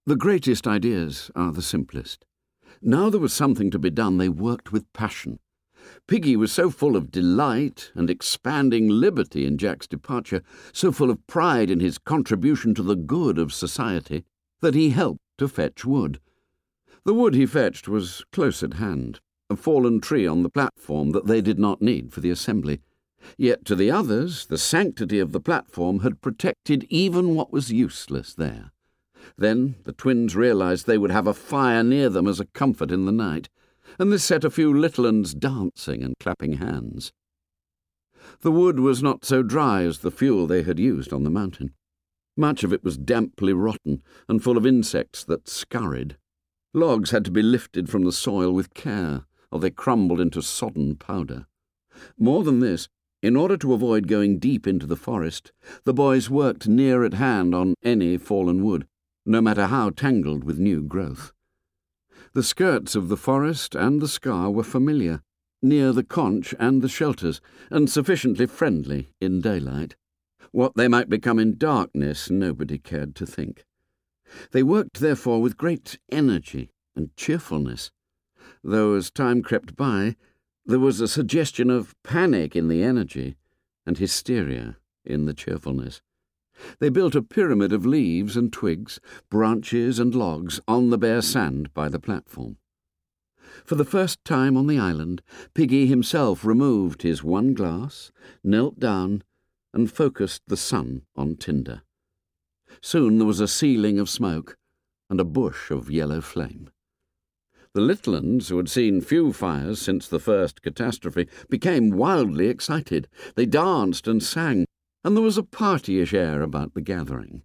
The greatest ideas are the simplest. Now there was something to be done, they worked with passion. Piggy was so full of delight and expanding liberty in Jack's departure, so full of pride in his contribution to the good of society, that he helped to fetch wood. The wood he fetched was close at hand, a fallen tree on the platform that they did not need for the assembly. Yet to the others, the sanctity of the platform had protected even what was useless there. Then the twins realized they would have a fire near them as a comfort in the night, and this set a few little uns dancing and clapping hands. The wood was not so dry as the fuel they had used on the mountain. Much of it was damply rotten and full of insects that scurried. Logs had to be lifted from the soil with care, or they crumbled into sodden powder. More than this, in order to avoid going deep into the forest, the boys worked near at hand on any fallen wood, no matter how tangled with new growth. The skirts of the forest and the scar were familiar, near the conch and the shelters, and sufficiently friendly in daylight. What they might become in darkness nobody cared to think. They worked therefore with great energy and cheerfulness, though as time crept by, there was a suggestion of panic in the energy and hysteria in the cheerfulness. They built a pyramid of leaves and twigs, branches and logs on the bare sand by the platform. For the first time on the island, Piggy himself removed his one glass, knelt down, and focused the sun on tinder. Soon there was a ceiling of smoke and a bush of yellow flame. The little uns, who had seen few fires since the first catastrophe, became wildly excited. They danced and sang, and there was a partyish air about the gathering.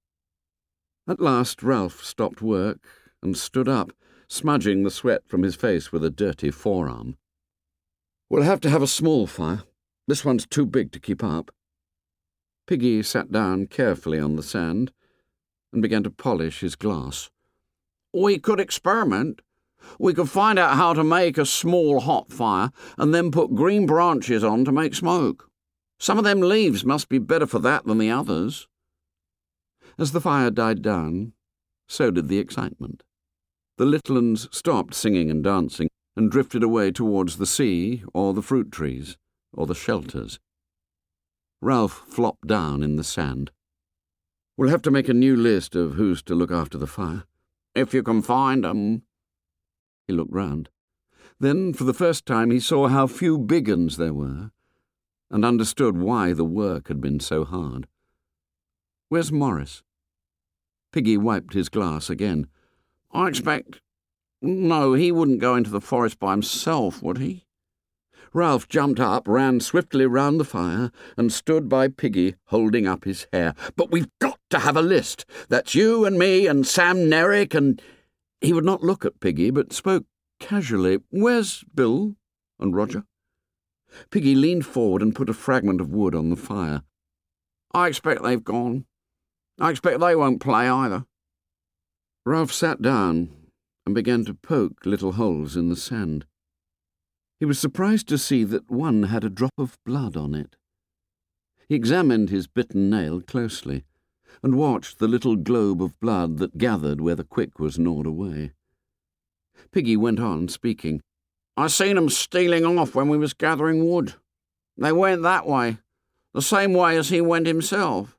At last Ralph stopped work and stood up, smudging the sweat from his face with a dirty forearm. "We'll have to have a small fire. This one's too big to keep up." Piggy sat down carefully on the sand and began to polish his glass. "We could experiment. We could find out how to make a small hot fire and then put green branches on to make smoke. Some of them leaves must be better for that than the others." As the fire died down, so did the excitement. The little uns stopped singing and dancing and drifted away towards the sea or the fruit trees or the shelters. Ralph flopped down in the sand. "We'll have to make a new list of who's to look after the fire. If you can find 'em." He looked round. Then, for the first time, he saw how few big uns there were, and understood why the work had been so hard. "Where's Morris?" Piggy wiped his glass again. "I expect... No, he wouldn't go into the forest by himself, would he?" Ralph jumped up, ran swiftly round the fire, and stood by Piggy, holding up his hair. "But we've got to have a list. That's you and me and Sam Nerrick and—" He would not look at Piggy, but spoke casually. "Where's Bill and Roger?" Piggy leaned forward and put a fragment of wood on the fire. "I expect they've gone. I expect they won't play either." Ralph sat down and began to poke little holes in the sand. He was surprised to see that one had a drop of blood on it. He examined his bitten nail closely and watched the little globe of blood that gathered where the quick was gnawed away. Piggy went on speaking. "I seen 'em stealing off when we was gathering wood. They went that way, the same way as he went himself."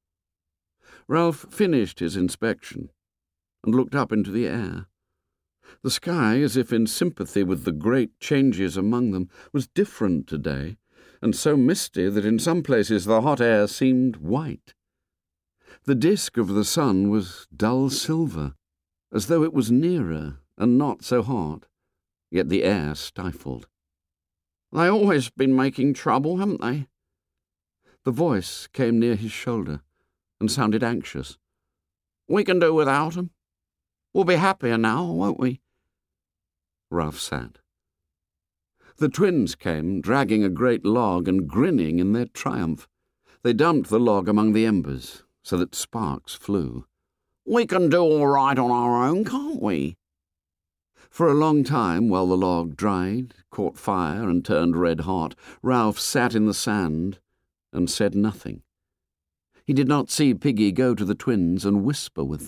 Ralph finished his inspection and looked up into the air. The sky, as if in sympathy with the great changes among them, was different today, and so misty that in some places the hot air seemed white. The disk of the sun was dull silver, as though it was nearer and not so hot, yet the air stifled. "They always been making trouble, haven't they?" The voice came near his shoulder and sounded anxious. "We can do without 'em. We'll be happier now, won't we?" Ralph sat. The twins came, dragging a great log and grinning in their triumph. They dumped the log among the embers, so that sparks flew. "We can do all right on our own, can't we?" For a long time, while the log dried, caught fire, and turned red-hot, Ralph sat in the sand and said nothing. He did not see Piggy go to the twins and whisper with them,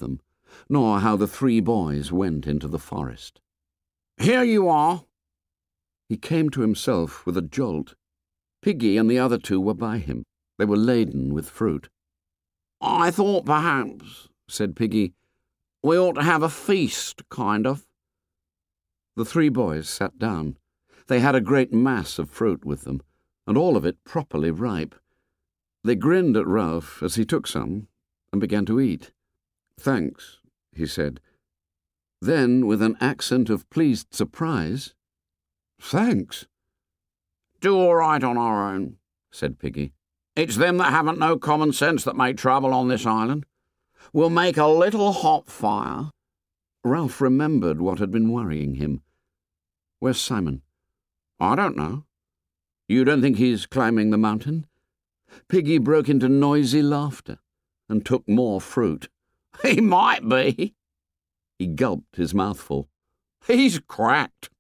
nor how the three boys went into the forest. "Here you are." He came to himself with a jolt. Piggy and the other two were by him. They were laden with fruit. "I thought perhaps," said Piggy, "we ought to have a feast, kind of." The three boys sat down. They had a great mass of fruit with them, and all of it properly ripe. They grinned at Ralph as he took some and began to eat. "Thanks," he said. Then, with an accent of pleased surprise, "Thanks." "Do all right on our own," said Piggy. "It's them that haven't no common sense that make trouble on this island. We'll make a little hot fire." Ralph remembered what had been worrying him. "Where's Simon?" "I don't know." "You don't think he's climbing the mountain?" Piggy broke into noisy laughter and took more fruit. "He might be." He gulped his mouthful. "He's cracked."